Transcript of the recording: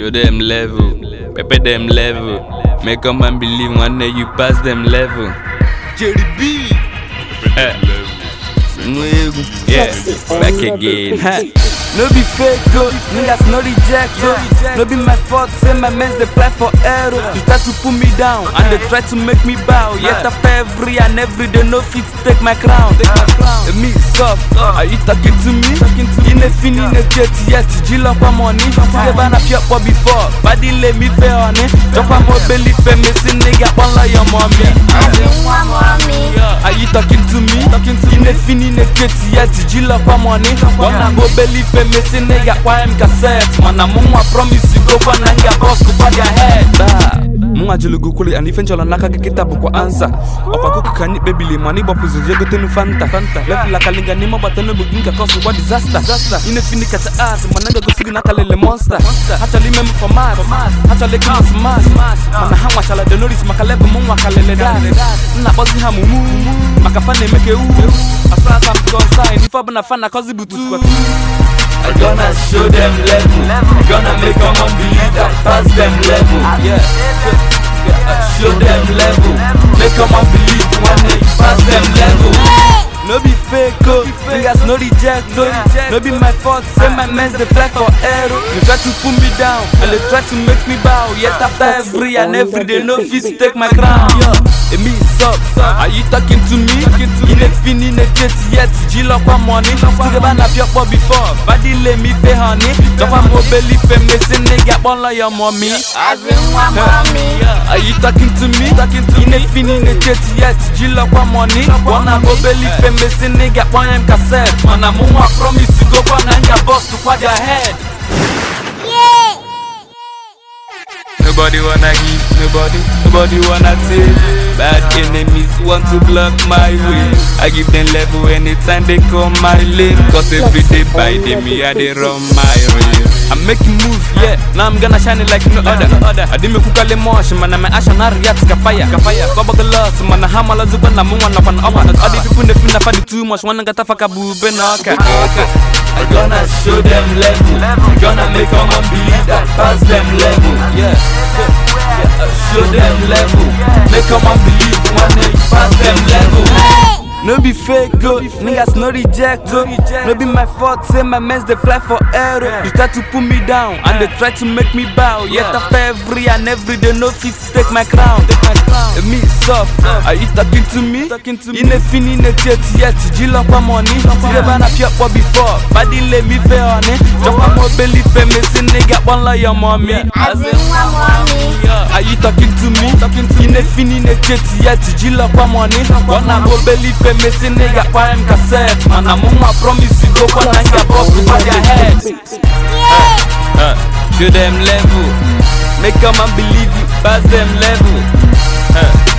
Show them level, pepper them level. Make a man believe one day you pass them level. Jerry B. Yeah, back again. No be fake, niggas no reject, no be my fault, say my mans they fly for arrow. You try to put me down, and they try to make me bow. Yet after every day, no fit take my crown. Me soft, are you talking to me? In a fin in a jet, yet jill up my money. See ban up your before, body let me pay on it. Drop my belly, pay me, see nigga, one like your mommy. Are you talking to me? In a fin in a jet, yet jill up my money. Wanna go belly, pay me, see nigga, why I'm cassette. Man, I'm I promise you go for nanga boss, go by your head. Munga julugu kuli and even chola naka kitabu kwa answer. Opa kuku kani baby le mani bapuzu jego tenu fanta. Level la kalinga nima batano buginga cause what disaster. Ine fini kata ass, mananga go sigi naka lele monster. Hacha li memu for mad, hacha le kama smash. Mana hama chala de nourish makaleve munga kalele das. Na bozi hamu makafane meke Afra sam consign, if abana fana cause butu. I'm gonna show them level. I'm gonna make them believe that pass them level. Show them level. Make them believe when they pass them level. No be fake, niggas no reject, no be my fault, say my mans they fly for arrow. You try to put me down, and they try to make me bow. Yet after every day, no fit take my crown. Me suck, are you talking to me? In a fin in a jet, yet jill up my money. Still ban up your pop before, body let me pay honey. Drop my belly, pay me, say nigga, one like your mommy. Are you talking to me? In a fin in a jet, yet jill up my money. Wanna go belly, pay me, say nigga, one I'm cassette. Man, I'm I promise you go for nanga boss to quad your head. Nobody wanna give, nobody wanna take. Bad enemies want to block my way. I give them level anytime they come my lane. Cause every day by them, me I they run my way. I'm making moves, yeah. Now I'm gonna shine it like no other. I didn't make kukale mosh, man. I'm action na react kafaya. Baba glass, man. Hamala zuba na muwa na fan up. All the people they feel na too much. Wanna get a fuck bube na okay. I'm gonna show them level. I'm gonna make them believe that pass them level. Show them level. Make them believe when they pass them level. No be fake, niggas no reject, no be my fault, say my mans they fly for arrow. You try to put me down, and they try to make me bow. Yet after every day, no fit take my crown. Me soft, are you talking to me? In a fin in a jet, yet jill up my money. See ban up your pop before, body let me pay on it. Drop my belly, pay me, see nigga, one like your mommy. Are you talking to me? In a fin in a jet, yet jill up my money. Wanna go belly, pay me, see nigga, why I'm cassette. Man, I'm I promise you go for nanga boss to by your head. Show them level. Make them believe you pass them level.